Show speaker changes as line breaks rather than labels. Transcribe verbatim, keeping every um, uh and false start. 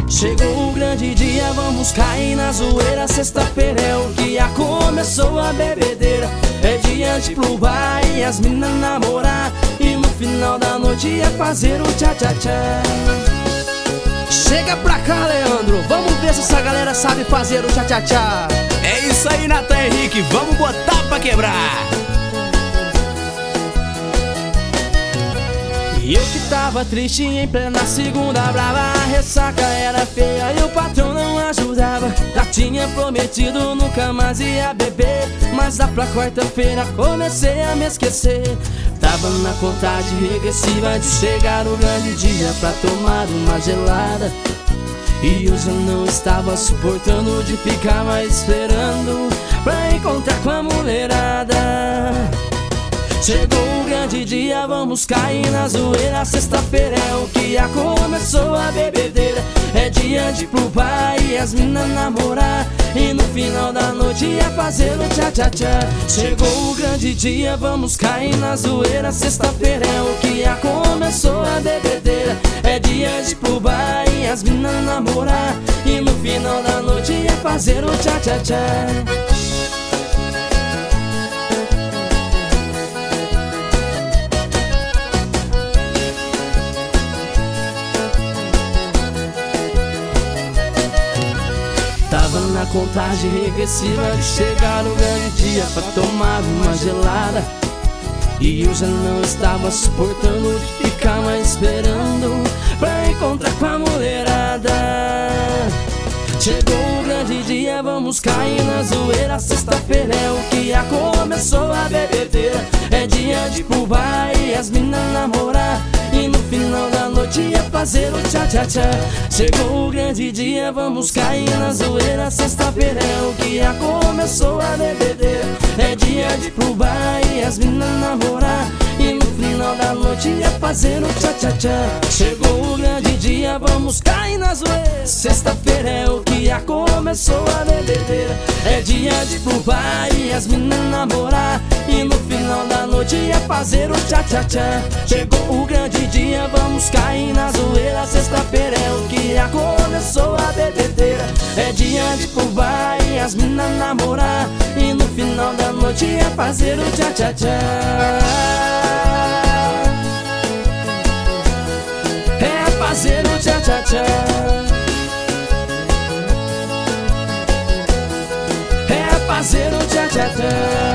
Chegou o grande dia, vamos cair na zoeira. Sexta-feira é o dia, começou a bebedeira. É dia de ir pro bar e as minas namorar, e no final da noite é fazer o tchá-tchá-tchá. Chega pra cá, Leandro, vamos ver se essa galera sabe fazer o tchá-tchá-tchá.
É isso aí, Natan Henrique, vamos botar pra quebrar.
E eu que tava triste em plena segunda brava, a ressaca era feia e o patrão não ajudava. Já tinha prometido nunca mais ia beber, mas lá pra quarta-feira comecei a me esquecer. Tava na contagem regressiva de chegar o grande dia pra tomar uma gelada, e hoje eu não estava suportando de ficar mais esperando pra encontrar com a mulherada. Chegou o grande dia, vamos cair na zoeira. Sexta-feira é o que já começou a bebedeira. É dia de ir pro bar e as minas namorar, e no final da noite é fazer o tchá-tchá-tchá. Chegou o grande dia, vamos cair na zoeira. Sexta-feira é o que já começou a bebedeira. É dia de ir pro bar e as minas namorar, e no final da noite é fazer o tchá-tchá-tchá. Tava na contagem regressiva de chegar o grande dia pra tomar uma gelada, e eu já não estava suportando de ficar mais esperando pra encontrar com a mulherada. Chegou o grande dia, vamos cair na zoeira. Sexta-feira é o que já começou a bebedeira. É dia de ir pro bar e as minas namorar, e no final da noite é fazer o tchá-tchá-tchá. Chegou o grande dia, vamos cair na zoeira. Sexta-feira é o que já começou a bebedeira. É dia de ir pro bar e as minas namorar, e no final da noite é fazer o tchá-tchá-tchá. Chegou o grande dia, vamos cair na zoeira. Sexta-feira é o que já começou a bebedeira. É dia de ir pro bar e as minas namorar, e no final da noite é fazer o tchá-tchá-tchá. Chegou o grande dia, vamos cair na zoeira. Sexta-feira é o que já começou a bebedeira. É dia de ir pro bar e as minas namorar, e no final da noite é fazer o tchá-tchá-tchá. É fazer o tchá-tchá-tchá. É fazer o tchá-tchá-tchá.